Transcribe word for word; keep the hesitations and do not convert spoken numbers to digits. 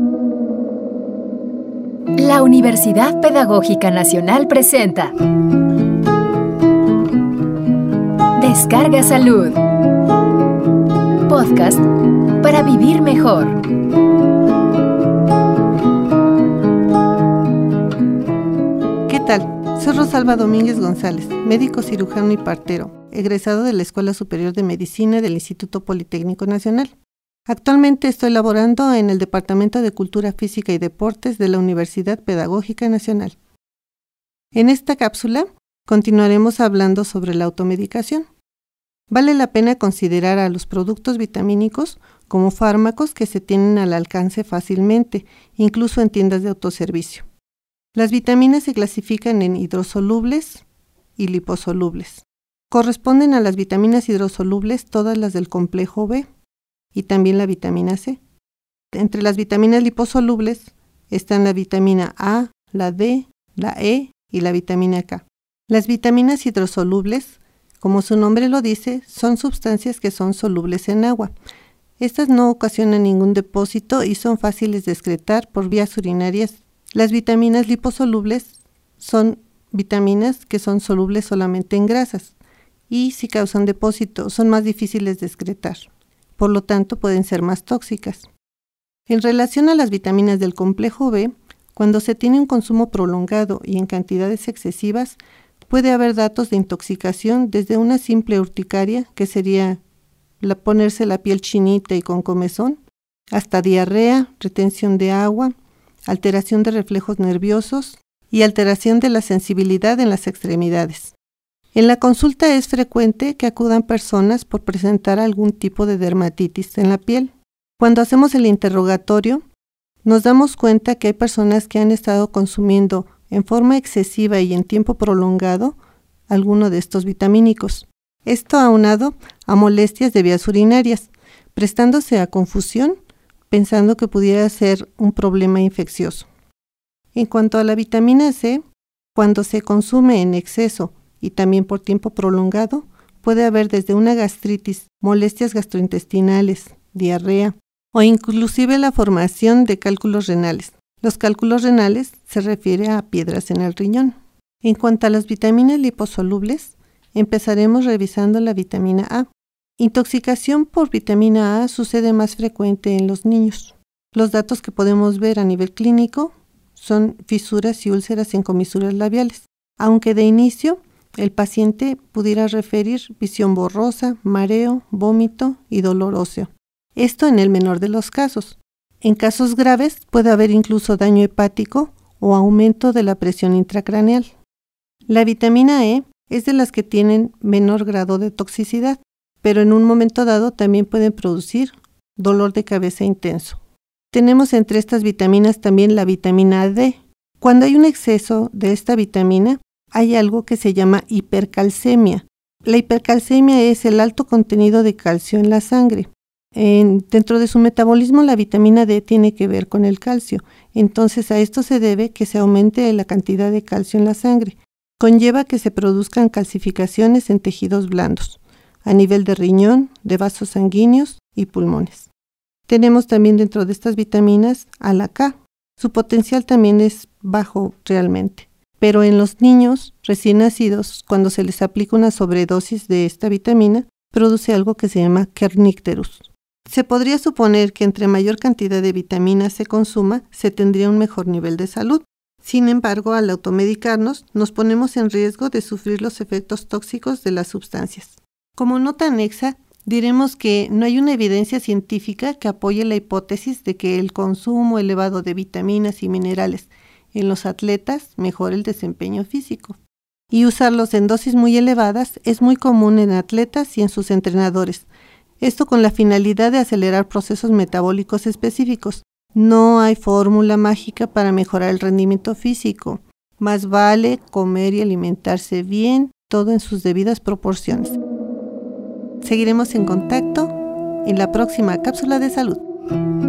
La Universidad Pedagógica Nacional presenta Descarga Salud, podcast para vivir mejor. ¿Qué tal? Soy Rosalba Domínguez González, médico cirujano y partero, egresado de la Escuela Superior de Medicina del Instituto Politécnico Nacional. Actualmente estoy laborando en el Departamento de Cultura Física y Deportes de la Universidad Pedagógica Nacional. En esta cápsula continuaremos hablando sobre la automedicación. Vale la pena considerar a los productos vitamínicos como fármacos que se tienen al alcance fácilmente, incluso en tiendas de autoservicio. Las vitaminas se clasifican en hidrosolubles y liposolubles. Corresponden a las vitaminas hidrosolubles todas las del complejo B y también la vitamina C. Entre las vitaminas liposolubles están la vitamina A, la D, la E y la vitamina K. Las vitaminas hidrosolubles, como su nombre lo dice, son sustancias que son solubles en agua. Estas no ocasionan ningún depósito y son fáciles de excretar por vías urinarias. Las vitaminas liposolubles son vitaminas que son solubles solamente en grasas y si causan depósito son más difíciles de excretar. Por lo tanto, pueden ser más tóxicas. En relación a las vitaminas del complejo B, cuando se tiene un consumo prolongado y en cantidades excesivas, puede haber datos de intoxicación desde una simple urticaria, que sería la ponerse la piel chinita y con comezón, hasta diarrea, retención de agua, alteración de reflejos nerviosos y alteración de la sensibilidad en las extremidades. En la consulta es frecuente que acudan personas por presentar algún tipo de dermatitis en la piel. Cuando hacemos el interrogatorio, nos damos cuenta que hay personas que han estado consumiendo en forma excesiva y en tiempo prolongado alguno de estos vitamínicos. Esto aunado a molestias de vías urinarias, prestándose a confusión, pensando que pudiera ser un problema infeccioso. En cuanto a la vitamina C, cuando se consume en exceso y también por tiempo prolongado, puede haber desde una gastritis, molestias gastrointestinales, diarrea o inclusive la formación de cálculos renales. Los cálculos renales se refiere a piedras en el riñón. En cuanto a las vitaminas liposolubles, empezaremos revisando la vitamina A. Intoxicación por vitamina A sucede más frecuente en los niños. Los datos que podemos ver a nivel clínico son fisuras y úlceras en comisuras labiales, aunque de inicio el paciente pudiera referir visión borrosa, mareo, vómito y dolor óseo. Esto en el menor de los casos. En casos graves puede haber incluso daño hepático o aumento de la presión intracraneal. La vitamina E es de las que tienen menor grado de toxicidad, pero en un momento dado también pueden producir dolor de cabeza intenso. Tenemos entre estas vitaminas también la vitamina D. Cuando hay un exceso de esta vitamina, hay algo que se llama hipercalcemia. La hipercalcemia es el alto contenido de calcio en la sangre. En, dentro de su metabolismo, la vitamina D tiene que ver con el calcio. Entonces, a esto se debe que se aumente la cantidad de calcio en la sangre. Conlleva que se produzcan calcificaciones en tejidos blandos, a nivel de riñón, de vasos sanguíneos y pulmones. Tenemos también dentro de estas vitaminas a la K. Su potencial también es bajo realmente. Pero en los niños recién nacidos, cuando se les aplica una sobredosis de esta vitamina, produce algo que se llama kernicterus. Se podría suponer que entre mayor cantidad de vitaminas se consuma, se tendría un mejor nivel de salud. Sin embargo, al automedicarnos, nos ponemos en riesgo de sufrir los efectos tóxicos de las sustancias. Como nota anexa, diremos que no hay una evidencia científica que apoye la hipótesis de que el consumo elevado de vitaminas y minerales en los atletas mejora el desempeño físico. Y usarlos en dosis muy elevadas es muy común en atletas y en sus entrenadores. Esto con la finalidad de acelerar procesos metabólicos específicos. No hay fórmula mágica para mejorar el rendimiento físico. Más vale comer y alimentarse bien, todo en sus debidas proporciones. Seguiremos en contacto en la próxima cápsula de salud.